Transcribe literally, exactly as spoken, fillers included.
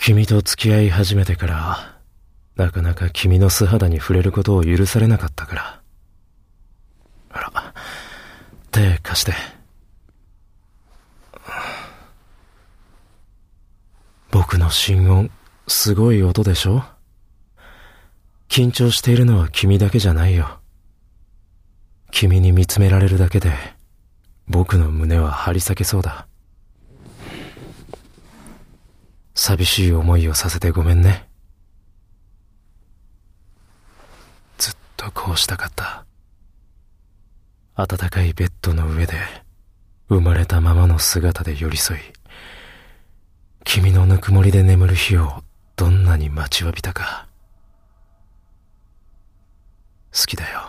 君と付き合い始めてから、なかなか君の素肌に触れることを許されなかったから。あら、手貸して。僕の心音、すごい音でしょ？緊張しているのは君だけじゃないよ。君に見つめられるだけで、僕の胸は張り裂けそうだ。寂しい思いをさせてごめんね。ずっとこうしたかった。暖かいベッドの上で、生まれたままの姿で寄り添い、君のぬくもりで眠る日をどんなに待ちわびたか。好きだよ。